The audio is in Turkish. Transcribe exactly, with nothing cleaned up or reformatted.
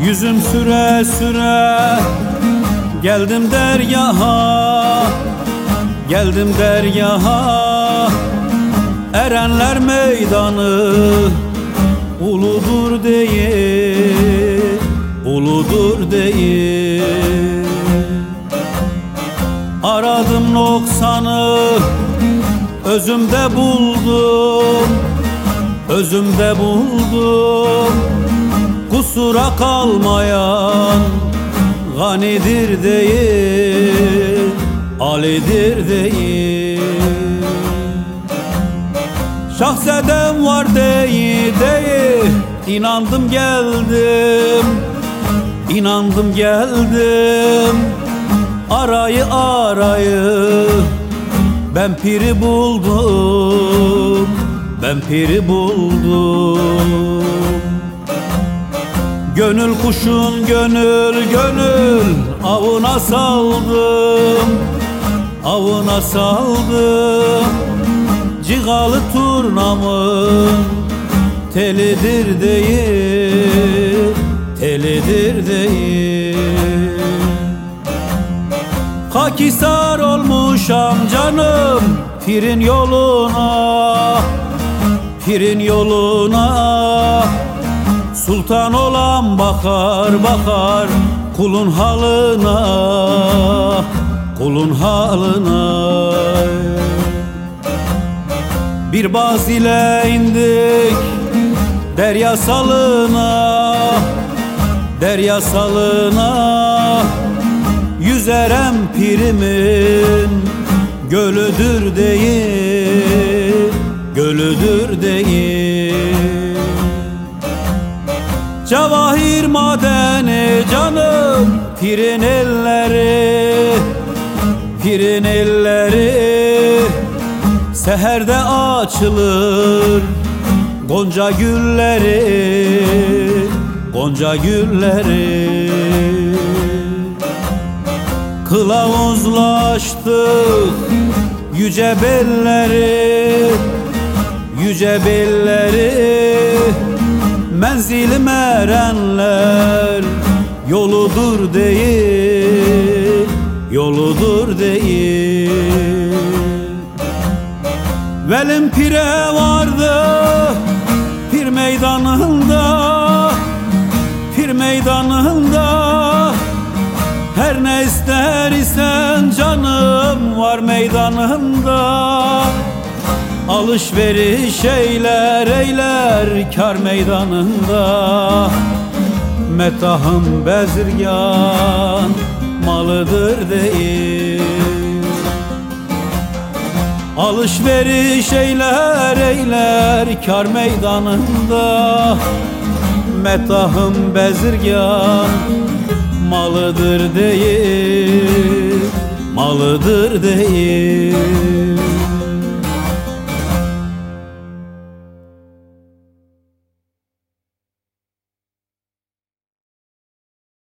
Yüzüm süre süre geldim dergaha, geldim dergaha. Erenler meydanı uludur değil, uludur değil. Aradım noksanı, özümde buldum, özümde buldum. Kusura kalmayan ganidir değil, Ali'dir değil. Şahsedem var değil, değil. İnandım geldim, inandım geldim. Arayı arayı ben piri buldum, ben piri buldum. Gönül kuşun gönül gönül avına saldım, avına saldım. Cigalı turnamın telidir değil, telidir değil. Hakisar olmuşam canım pirin yoluna, pirin yoluna. Sultan olan bakar bakar kulun halına, kulun halına. Bir baz ile indik derya salına, derya salına. Yüzerem pirimin gölüdür değil, gölüdür değil. Cevahir madeni canım pirin elleri, pirin elleri. Seherde açılır gonca gülleri, gonca gülleri. Kılavuzlaştık yüce belleri, yüce belleri. Menzilim erenler yoludur değil, yoludur değil. Velim pire vardı pir meydanında, pir meydanında. Her ne ister isen canım var meydanında. Alışveriş eyler eyler kar meydanında. Metahım bezirgan malıdır değil. Alışveriş eyler eyler kar meydanında. Metahım bezirgan malıdır değil, malıdır değil.